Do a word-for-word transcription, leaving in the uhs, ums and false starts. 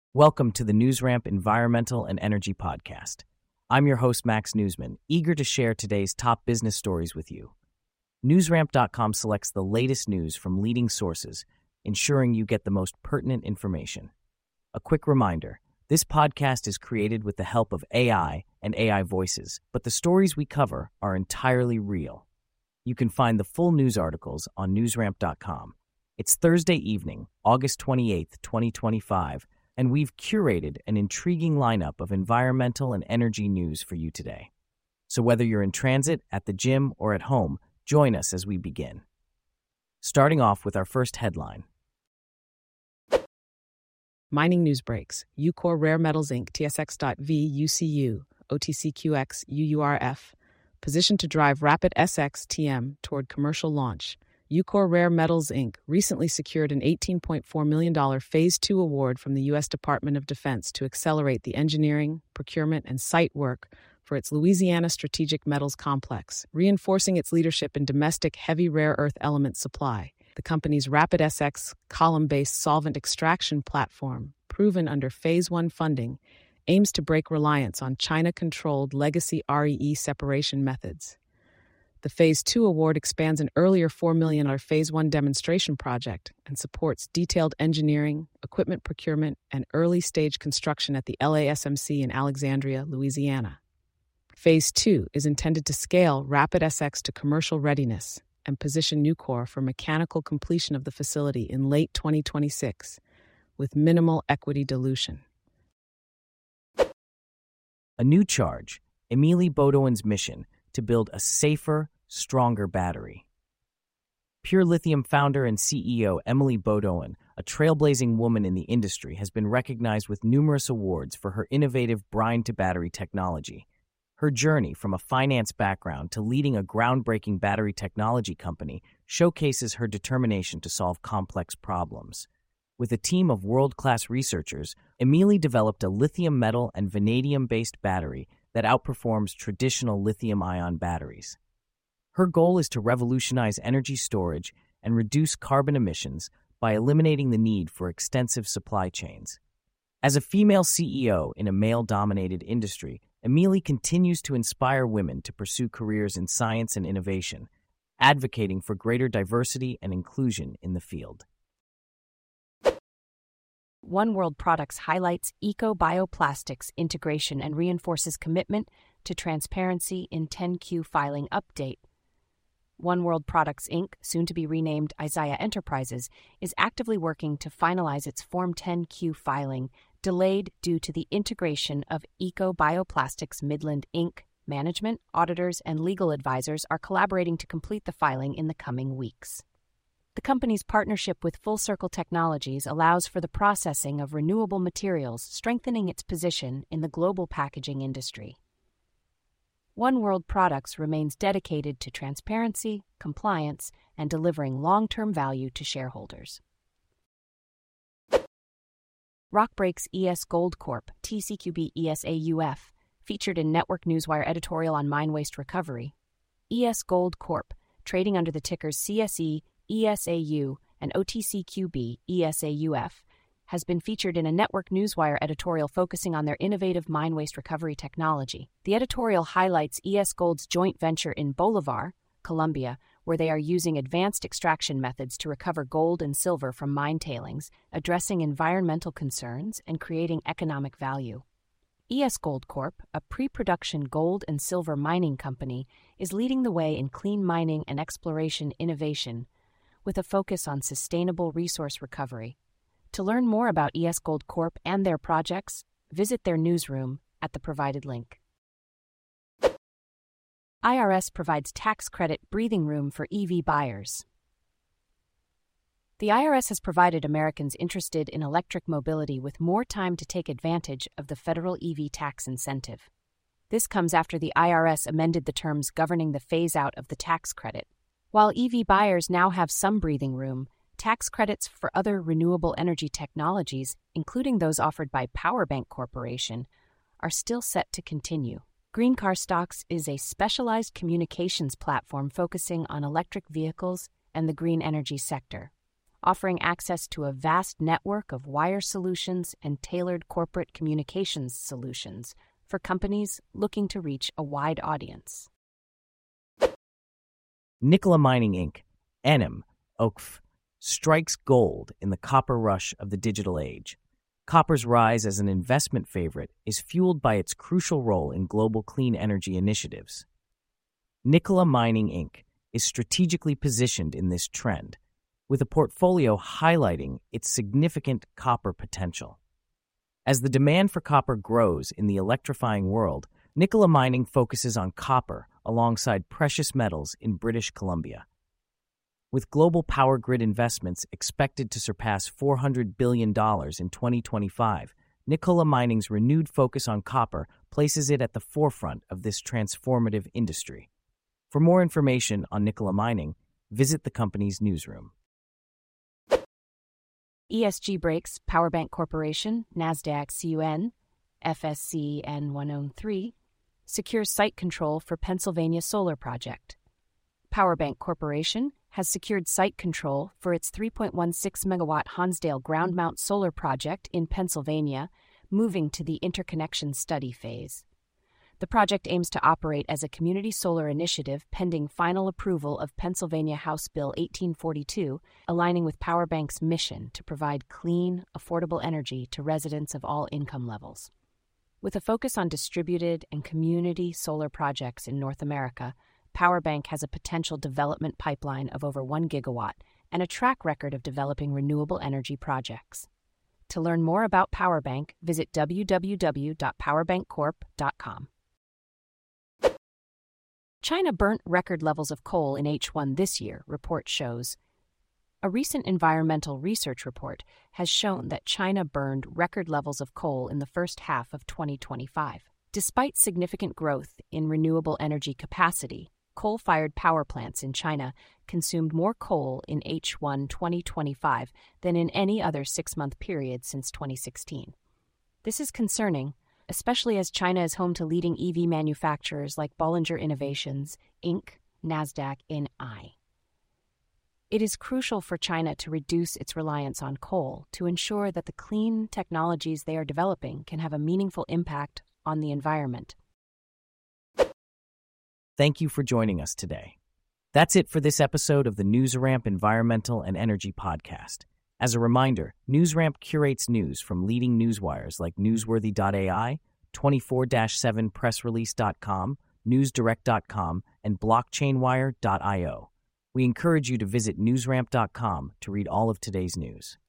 Welcome to the NewsRamp Environmental and Energy Podcast. I'm your host, Max Newsman, eager to share today's top business stories with you. NewsRamp dot com selects the latest news from leading sources, ensuring you get the most pertinent information. A quick reminder, this podcast is created with the help of A I and A I voices, but the stories we cover are entirely real. You can find the full news articles on NewsRamp dot com. It's Thursday evening, August twenty-eighth, twenty twenty-five, and we've curated an intriguing lineup of environmental and energy news for you today. So whether you're in transit, at the gym, or at home, join us as we begin. Starting off with our first headline. Mining news breaks. Ucore Rare Metals Incorporated, T S X dot V U C U, O T C Q X U U R F, positioned to drive Rapid S X T M toward commercial launch. Ucore Rare Metals Incorporated recently secured an eighteen point four million dollars Phase two award from the U S Department of Defense to accelerate the engineering, procurement, and site work for its Louisiana Strategic Metals Complex, reinforcing its leadership in domestic heavy rare earth element supply. The company's Rapid S X column-based solvent extraction platform, proven under Phase one funding, aims to break reliance on China-controlled legacy R E E separation methods. The Phase two award expands an earlier four million dollars Phase one demonstration project and supports detailed engineering, equipment procurement, and early-stage construction at the L A S M C in Alexandria, Louisiana. Phase two is intended to scale Rapid S X to commercial readiness and position Ucore for mechanical completion of the facility in late twenty twenty-six, with minimal equity dilution. A new charge, Émilie Beaudoin's mission to build a safer, stronger battery. Pure Lithium founder and C E O Émilie Beaudoin, a trailblazing woman in the industry, has been recognized with numerous awards for her innovative brine-to-battery technology. Her journey from a finance background to leading a groundbreaking battery technology company showcases her determination to solve complex problems. With a team of world-class researchers, Émilie developed a lithium metal and vanadium-based battery that outperforms traditional lithium-ion batteries. Her goal is to revolutionize energy storage and reduce carbon emissions by eliminating the need for extensive supply chains. As a female C E O in a male-dominated industry, Émilie continues to inspire women to pursue careers in science and innovation, advocating for greater diversity and inclusion in the field. One World Products highlights eco-bioplastics integration and reinforces commitment to transparency in ten Q filing update. One World Products Incorporated, soon to be renamed Isaiah Enterprises, is actively working to finalize its Form ten Q filing, delayed due to the integration of eco-bioplastics Midland Incorporated. Management, auditors, and legal advisors are collaborating to complete the filing in the coming weeks. The company's partnership with Full Circle Technologies allows for the processing of renewable materials, strengthening its position in the global packaging industry. One World Products remains dedicated to transparency, compliance, and delivering long-term value to shareholders. Rockbreak's E S Gold Corp, T C Q B E S A U F, featured in Network Newswire editorial on mine waste recovery. E S Gold Corp, trading under the tickers C S E, E S A U, and O T C Q B E S A U F, has been featured in a Network Newswire editorial focusing on their innovative mine waste recovery technology. The editorial highlights E S Gold's joint venture in Bolivar, Colombia, where they are using advanced extraction methods to recover gold and silver from mine tailings, addressing environmental concerns and creating economic value. E S Gold Corp, a pre-production gold and silver mining company, is leading the way in clean mining and exploration innovation, with a focus on sustainable resource recovery. To learn more about E S Gold Corp and their projects, visit their newsroom at the provided link. I R S provides tax credit breathing room for E V buyers. The I R S has provided Americans interested in electric mobility with more time to take advantage of the federal E V tax incentive. This comes after the I R S amended the terms governing the phase-out of the tax credit. While E V buyers now have some breathing room, tax credits for other renewable energy technologies, including those offered by Powerbank Corporation, are still set to continue. Green Car Stocks is a specialized communications platform focusing on electric vehicles and the green energy sector. offering access to a vast network of wire solutions and tailored corporate communications solutions for companies looking to reach a wide audience. Nikola Mining Incorporated, N M, O C F, strikes gold in the copper rush of the digital age. Copper's rise as an investment favorite is fueled by its crucial role in global clean energy initiatives. Nikola Mining Incorporated is strategically positioned in this trend, with a portfolio highlighting its significant copper potential. As the demand for copper grows in the electrifying world, Nikola Mining focuses on copper alongside precious metals in British Columbia. With global power grid investments expected to surpass four hundred billion dollars in twenty twenty-five, Nikola Mining's renewed focus on copper places it at the forefront of this transformative industry. For more information on Nikola Mining, visit the company's newsroom. E S G Breaks Powerbank Corporation, NASDAQ C U N, F S C N one oh three, secures site control for Pennsylvania solar project. Powerbank Corporation has secured site control for its three point one six megawatt Hansdale ground mount solar project in Pennsylvania, moving to the interconnection study phase. The project aims to operate as a community solar initiative pending final approval of Pennsylvania House Bill eighteen forty-two, aligning with Powerbank's mission to provide clean, affordable energy to residents of all income levels. With a focus on distributed and community solar projects in North America, Powerbank has a potential development pipeline of over one gigawatt and a track record of developing renewable energy projects. To learn more about Powerbank, visit w w w dot powerbank corp dot com. China burnt record levels of coal in H one this year, report shows. A recent environmental research report has shown that China burned record levels of coal in the first half of twenty twenty-five. Despite significant growth in renewable energy capacity, coal-fired power plants in China consumed more coal in H one twenty twenty-five than in any other six-month period since twenty sixteen. This is concerning, especially as China is home to leading E V manufacturers like Bollinger Innovations, Incorporated, NASDAQ, and I. It is crucial for China to reduce its reliance on coal to ensure that the clean technologies they are developing can have a meaningful impact on the environment. Thank you for joining us today. That's it for this episode of the NewsRamp Environmental and Energy Podcast. As a reminder, NewsRamp curates news from leading newswires like newsworthy dot A I, twenty-four seven press release dot com, newsdirect dot com, and blockchainwire dot I O. We encourage you to visit newsramp dot com to read all of today's news.